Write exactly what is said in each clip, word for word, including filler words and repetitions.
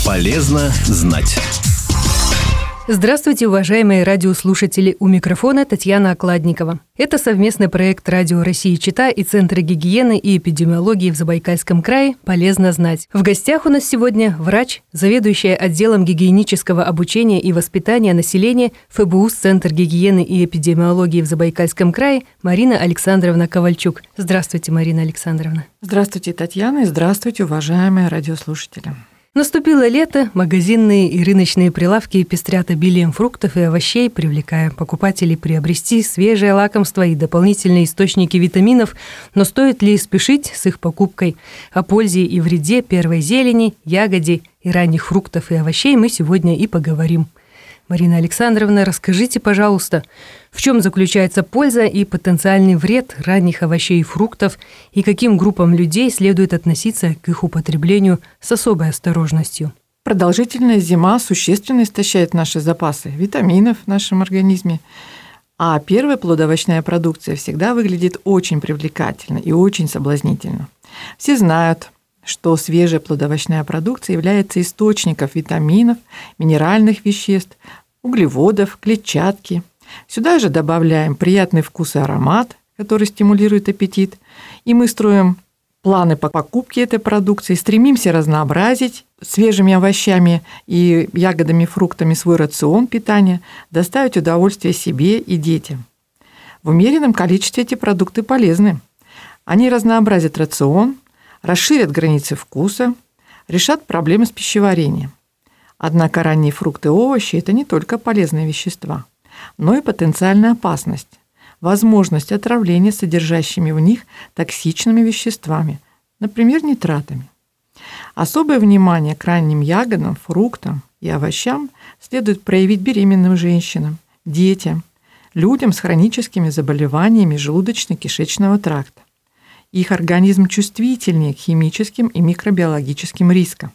Полезно знать. Здравствуйте, уважаемые радиослушатели! У микрофона Татьяна Окладникова. Это совместный проект «Радио России Чита» и Центра гигиены и эпидемиологии в Забайкальском крае «Полезно знать». В гостях у нас сегодня врач, заведующая отделом гигиенического обучения и воспитания населения ФБУС Центр гигиены и эпидемиологии в Забайкальском крае Марина Александровна Ковальчук. Здравствуйте, Марина Александровна. Здравствуйте, Татьяна, и здравствуйте, уважаемые радиослушатели. Наступило лето, магазинные и рыночные прилавки пестрят обилием фруктов и овощей, привлекая покупателей приобрести свежее лакомство и дополнительные источники витаминов. Но стоит ли спешить с их покупкой? О пользе и вреде первой зелени, ягоде и ранних фруктов и овощей мы сегодня и поговорим. Марина Александровна, расскажите, пожалуйста, в чем заключается польза и потенциальный вред ранних овощей и фруктов, и каким группам людей следует относиться к их употреблению с особой осторожностью? Продолжительная зима существенно истощает наши запасы витаминов в нашем организме, а первая плодоовощная продукция всегда выглядит очень привлекательно и очень соблазнительно. Все знают, что свежая плодоовощная продукция является источником витаминов, минеральных веществ, углеводов, клетчатки. Сюда же добавляем приятный вкус и аромат, который стимулирует аппетит, и мы строим планы по покупке этой продукции, стремимся разнообразить свежими овощами и ягодами, фруктами свой рацион питания, доставить удовольствие себе и детям. В умеренном количестве эти продукты полезны. Они разнообразят рацион, расширят границы вкуса, решат проблемы с пищеварением. Однако ранние фрукты и овощи – это не только полезные вещества, но и потенциальная опасность, возможность отравления содержащими в них токсичными веществами, например, нитратами. Особое внимание к ранним ягодам, фруктам и овощам следует проявить беременным женщинам, детям, людям с хроническими заболеваниями желудочно-кишечного тракта. Их организм чувствительнее к химическим и микробиологическим рискам.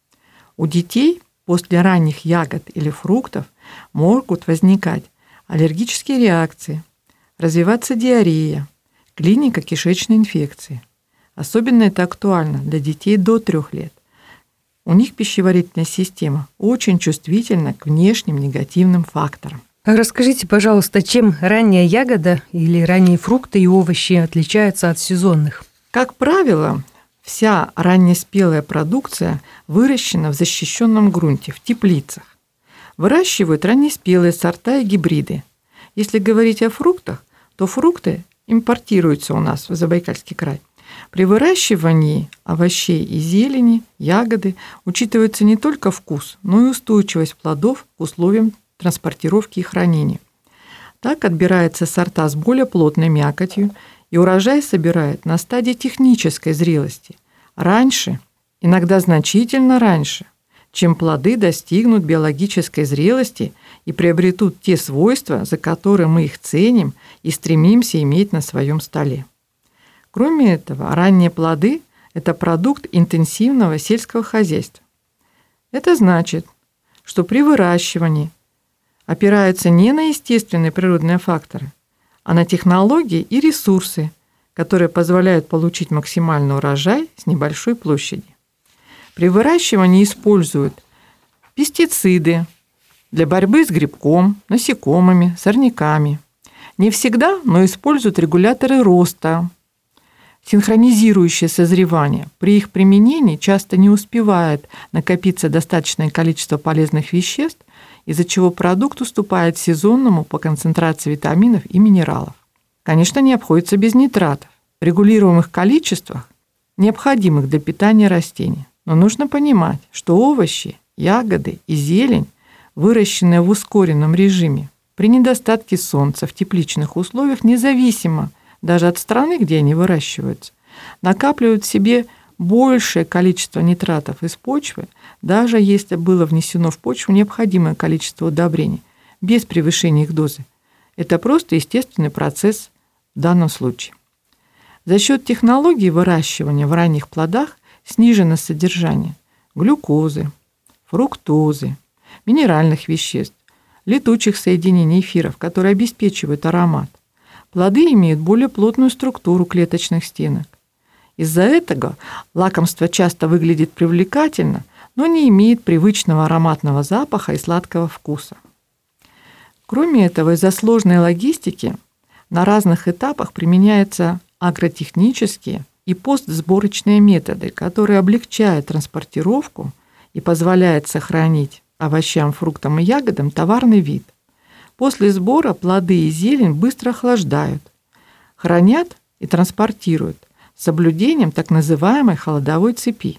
У детей после ранних ягод или фруктов могут возникать аллергические реакции, развиваться диарея, клиника кишечной инфекции. Особенно это актуально для детей до трех лет. У них пищеварительная система очень чувствительна к внешним негативным факторам. Расскажите, пожалуйста, чем ранняя ягода или ранние фрукты и овощи отличаются от сезонных? Как правило, вся раннеспелая продукция выращена в защищенном грунте, в теплицах. Выращивают раннеспелые сорта и гибриды. Если говорить о фруктах, то фрукты импортируются у нас в Забайкальский край. При выращивании овощей и зелени, ягоды учитывается не только вкус, но и устойчивость плодов к условиям транспортировки и хранения. Так отбираются сорта с более плотной мякотью, и урожай собирают на стадии технической зрелости, раньше, иногда значительно раньше, чем плоды достигнут биологической зрелости и приобретут те свойства, за которые мы их ценим и стремимся иметь на своем столе. Кроме этого, ранние плоды – это продукт интенсивного сельского хозяйства. Это значит, что при выращивании опираются не на естественные природные факторы, а на технологии и ресурсы, которые позволяют получить максимальный урожай с небольшой площади. При выращивании используют пестициды для борьбы с грибком, насекомыми, сорняками. Не всегда, но используют регуляторы роста, синхронизирующие созревание. При их применении часто не успевает накопиться достаточное количество полезных веществ, из-за чего продукт уступает сезонному по концентрации витаминов и минералов. Конечно, не обходится без нитратов, в регулируемых количествах, необходимых для питания растений. Но нужно понимать, что овощи, ягоды и зелень, выращенные в ускоренном режиме, при недостатке солнца в тепличных условиях, независимо даже от страны, где они выращиваются, накапливают в себе большее количество нитратов из почвы, даже если было внесено в почву необходимое количество удобрений, без превышения их дозы. Это просто естественный процесс в данном случае. За счет технологии выращивания в ранних плодах снижено содержание глюкозы, фруктозы, минеральных веществ, летучих соединений эфиров, которые обеспечивают аромат. Плоды имеют более плотную структуру клеточных стенок. Из-за этого лакомство часто выглядит привлекательно, но не имеет привычного ароматного запаха и сладкого вкуса. Кроме этого, из-за сложной логистики на разных этапах применяются агротехнические и постсборочные методы, которые облегчают транспортировку и позволяют сохранить овощам, фруктам и ягодам товарный вид. После сбора плоды и зелень быстро охлаждают, хранят и транспортируют с соблюдением так называемой холодовой цепи.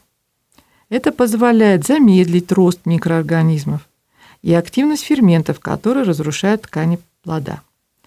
Это позволяет замедлить рост микроорганизмов и активность ферментов, которые разрушают ткани плода.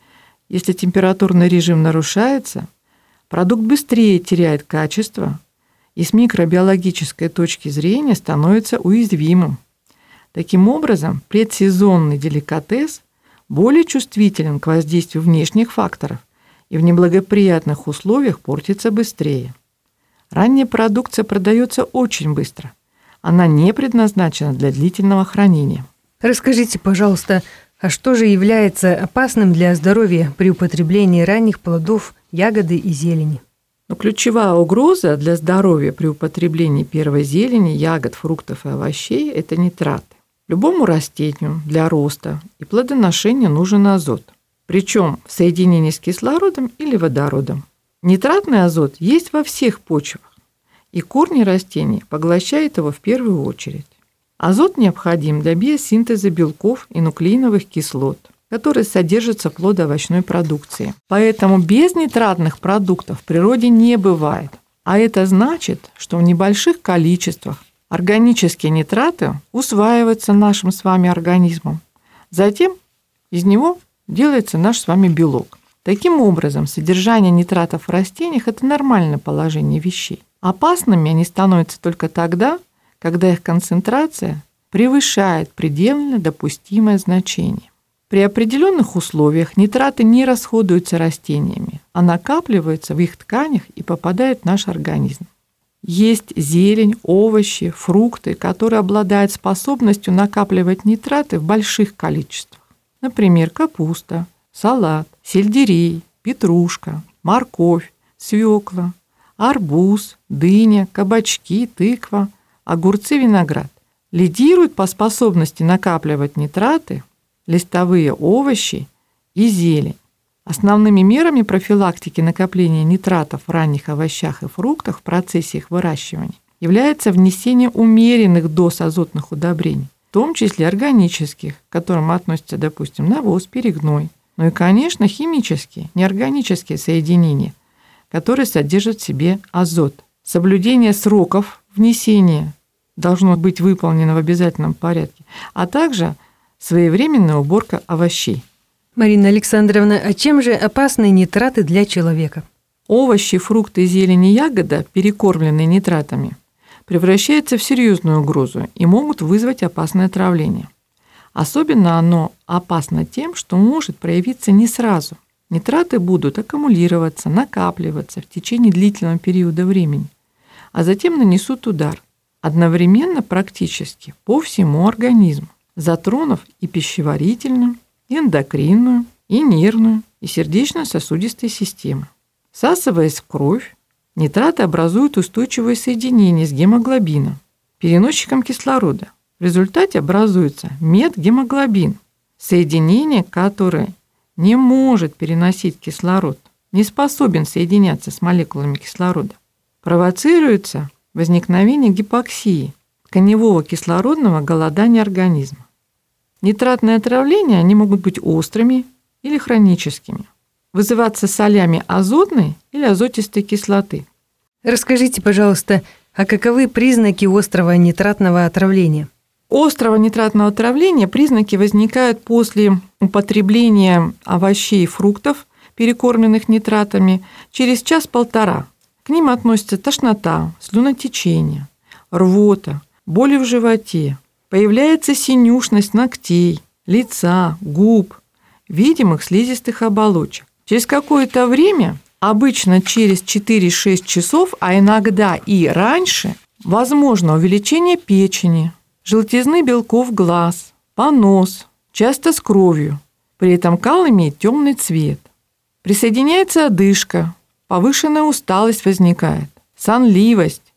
Если температурный режим нарушается, продукт быстрее теряет качество и с микробиологической точки зрения становится уязвимым. Таким образом, предсезонный деликатес более чувствителен к воздействию внешних факторов и в неблагоприятных условиях портится быстрее. Ранняя продукция продается очень быстро. Она не предназначена для длительного хранения. Расскажите, пожалуйста, а что же является опасным для здоровья при употреблении ранних плодов, ягоды и зелени? Но ключевая угроза для здоровья при употреблении первой зелени, ягод, фруктов и овощей – это нитраты. Любому растению для роста и плодоношения нужен азот, причем в соединении с кислородом или водородом. Нитратный азот есть во всех почвах, и корни растений поглощают его в первую очередь. Азот необходим для биосинтеза белков и нуклеиновых кислот, которые содержатся в плодоовощной продукции. Поэтому без нитратных продуктов в природе не бывает. А это значит, что в небольших количествах органические нитраты усваиваются нашим с вами организмом. Затем из него делается наш с вами белок. Таким образом, содержание нитратов в растениях – это нормальное положение вещей. Опасными они становятся только тогда, когда их концентрация превышает предельно допустимое значение. При определенных условиях нитраты не расходуются растениями, а накапливаются в их тканях и попадают в наш организм. Есть зелень, овощи, фрукты, которые обладают способностью накапливать нитраты в больших количествах. Например, капуста, салат, сельдерей, петрушка, морковь, свекла, арбуз, дыня, кабачки, тыква, огурцы, виноград. Лидируют по способности накапливать нитраты листовые овощи и зелень. Основными мерами профилактики накопления нитратов в ранних овощах и фруктах в процессе их выращивания является внесение умеренных доз азотных удобрений, в том числе органических, к которым относятся, допустим, навоз, перегной, ну и, конечно, химические, неорганические соединения, которые содержат в себе азот. Соблюдение сроков внесения должно быть выполнено в обязательном порядке, а также своевременная уборка овощей. Марина Александровна, а чем же опасны нитраты для человека? Овощи, фрукты, зелень и ягода, перекормленные нитратами, превращаются в серьезную угрозу и могут вызвать опасное отравление. Особенно оно опасно тем, что может проявиться не сразу. Нитраты будут аккумулироваться, накапливаться в течение длительного периода времени, а затем нанесут удар, одновременно практически по всему организму, затронув и пищеварительную, и эндокринную, и нервную, и сердечно-сосудистые системы. Всасываясь в кровь, нитраты образуют устойчивое соединение с гемоглобином, переносчиком кислорода. В результате образуется метгемоглобин, соединение, которое не может переносить кислород, не способен соединяться с молекулами кислорода. Провоцируется возникновение гипоксии, тканевого кислородного голодания организма. Нитратные отравления они могут быть острыми или хроническими, вызываться солями азотной или азотистой кислоты. Расскажите, пожалуйста, а каковы признаки острого нитратного отравления? Острого нитратного отравления признаки возникают после употребления овощей и фруктов, перекормленных нитратами, через час-полтора. К ним относятся тошнота, слюнотечение, рвота, боли в животе, появляется синюшность ногтей, лица, губ, видимых слизистых оболочек. Через какое-то время, обычно через четыре-шесть часов, а иногда и раньше, возможно увеличение печени, желтизны белков глаз, понос, часто с кровью. При этом кал имеет темный цвет. Присоединяется одышка, повышенная усталость возникает, сонливость,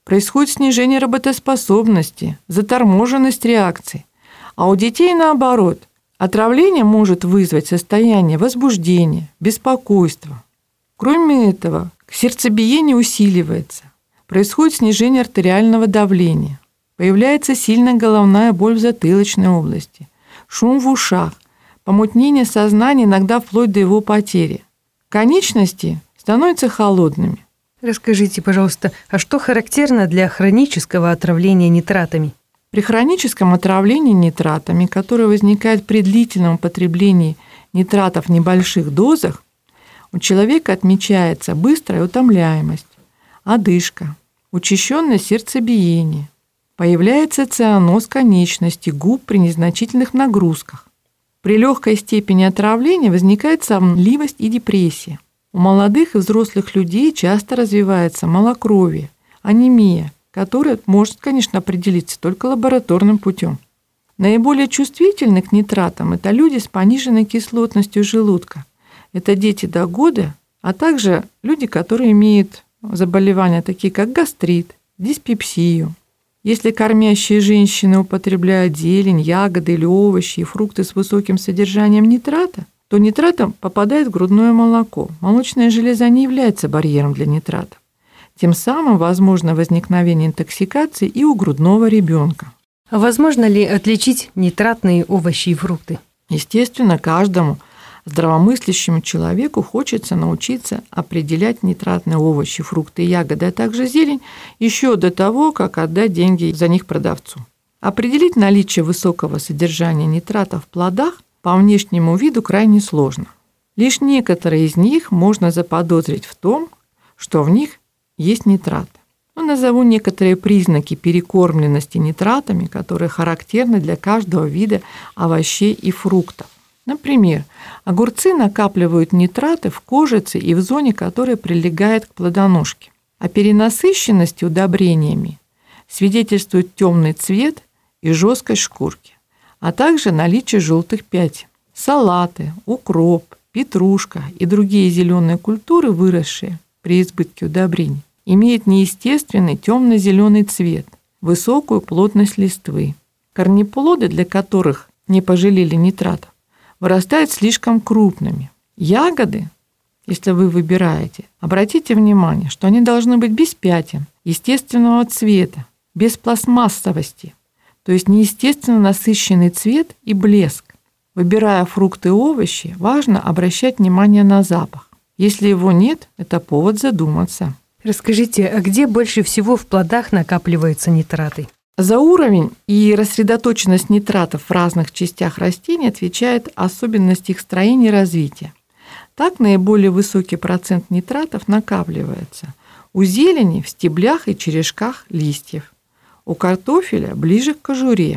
происходит снижение работоспособности, заторможенность реакций. А у детей наоборот. Отравление может вызвать состояние возбуждения, беспокойства. Кроме этого, сердцебиение усиливается, происходит снижение артериального давления, появляется сильная головная боль в затылочной области, шум в ушах, помутнение сознания, иногда вплоть до его потери. Конечности становятся холодными. Расскажите, пожалуйста, а что характерно для хронического отравления нитратами? При хроническом отравлении нитратами, которое возникает при длительном употреблении нитратов в небольших дозах, у человека отмечается быстрая утомляемость, одышка, учащенное сердцебиение, появляется цианоз конечностей, губ при незначительных нагрузках. При легкой степени отравления возникает сонливость и депрессия. У молодых и взрослых людей часто развивается малокровие, анемия, которая может, конечно, определиться только лабораторным путем. Наиболее чувствительны к нитратам – это люди с пониженной кислотностью желудка. Это дети до года, а также люди, которые имеют заболевания, такие как гастрит, диспепсию. Если кормящие женщины употребляют зелень, ягоды или овощи и фрукты с высоким содержанием нитрата, то нитратом попадает в грудное молоко. Молочная железа не является барьером для нитратов. Тем самым возможно возникновение интоксикации и у грудного ребенка. А возможно ли отличить нитратные овощи и фрукты? Естественно, каждому здравомыслящему человеку хочется научиться определять нитратные овощи, фрукты и ягоды, а также зелень еще до того, как отдать деньги за них продавцу. Определить наличие высокого содержания нитратов в плодах по внешнему виду крайне сложно. Лишь некоторые из них можно заподозрить в том, что в них есть нитраты. Но назову некоторые признаки перекормленности нитратами, которые характерны для каждого вида овощей и фруктов. Например, огурцы накапливают нитраты в кожице и в зоне, которая прилегает к плодоножке. О перенасыщенности удобрениями свидетельствует темный цвет и жесткость шкурки, а также наличие желтых пятен. Салаты, укроп, петрушка и другие зеленые культуры, выросшие при избытке удобрений, имеют неестественный темно-зеленый цвет, высокую плотность листвы. Корнеплоды, для которых не пожалели нитратов, вырастают слишком крупными. Ягоды, если вы выбираете, обратите внимание, что они должны быть без пятен, естественного цвета, без пластмассовости, то есть неестественно насыщенный цвет и блеск. Выбирая фрукты и овощи, важно обращать внимание на запах. Если его нет, это повод задуматься. Расскажите, а где больше всего в плодах накапливаются нитраты? За уровень и рассредоточенность нитратов в разных частях растений отвечает особенность их строения и развития. Так наиболее высокий процент нитратов накапливается у зелени в стеблях и черешках листьев, у картофеля ближе к кожуре,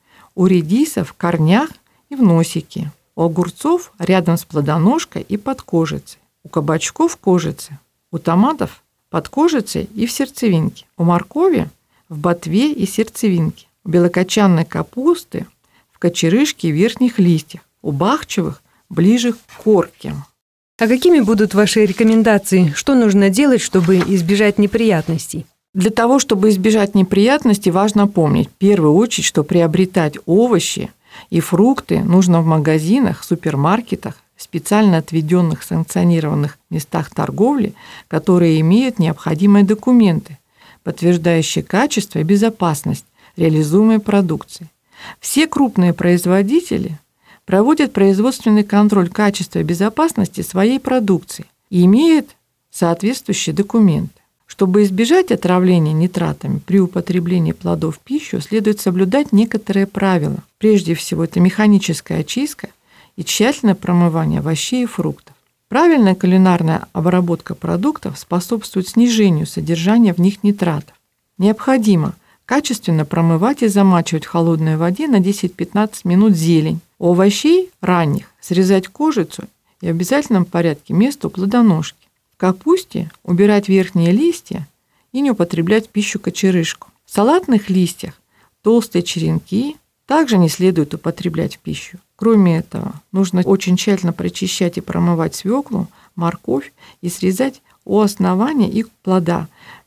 у редиса в корнях и в носике, у огурцов рядом с плодоножкой и под кожицей, у кабачков в кожице, у томатов под кожицей и в сердцевинке, у моркови в ботве и сердцевинке, у белокочанной капусты в кочерышке и верхних листьях, у бахчевых ближе к корке. А какими будут ваши рекомендации? Что нужно делать, чтобы избежать неприятностей? Для того, чтобы избежать неприятностей, важно помнить, в первую очередь, что приобретать овощи и фрукты нужно в магазинах, супермаркетах, специально отведенных санкционированных местах торговли, которые имеют необходимые документы, подтверждающие качество и безопасность реализуемой продукции. Все крупные производители проводят производственный контроль качества и безопасности своей продукции и имеют соответствующие документы. Чтобы избежать отравления нитратами при употреблении плодов в пищу, следует соблюдать некоторые правила. Прежде всего, это механическая очистка и тщательное промывание овощей и фруктов. Правильная кулинарная обработка продуктов способствует снижению содержания в них нитратов. Необходимо качественно промывать и замачивать в холодной воде на десять-пятнадцать минут зелень. У овощей ранних срезать кожицу и в обязательном порядке место у плодоножки. В капусте убирать верхние листья и не употреблять в пищу кочерышку. В салатных листьях толстые черенки также не следует употреблять в пищу. Кроме этого, нужно очень тщательно прочищать и промывать свеклу, морковь и срезать у основания их плода и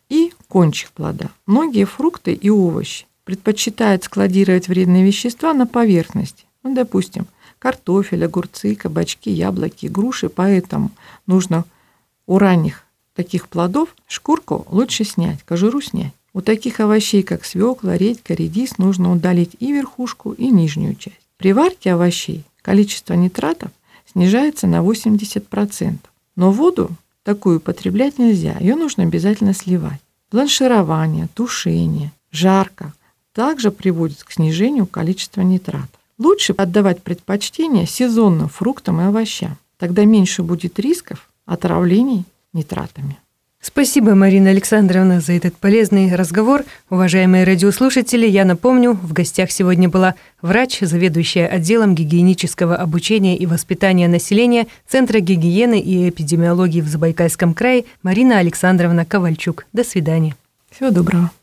кончик плода. Многие фрукты и овощи предпочитают складировать вредные вещества на поверхности. Ну, допустим, картофель, огурцы, кабачки, яблоки, груши. Поэтому нужно у ранних таких плодов шкурку лучше снять, кожуру снять. У таких овощей, как свекла, редька, редис, нужно удалить и верхушку, и нижнюю часть. При варке овощей количество нитратов снижается на восемьдесят процентов. Но воду такую употреблять нельзя, ее нужно обязательно сливать. Бланширование, тушение, жарка также приводит к снижению количества нитратов. Лучше отдавать предпочтение сезонным фруктам и овощам. Тогда меньше будет рисков отравлений нитратами. Спасибо, Марина Александровна, за этот полезный разговор. Уважаемые радиослушатели, я напомню, в гостях сегодня была врач, заведующая отделом гигиенического обучения и воспитания населения Центра гигиены и эпидемиологии в Забайкальском крае Марина Александровна Ковальчук. До свидания. Всего доброго.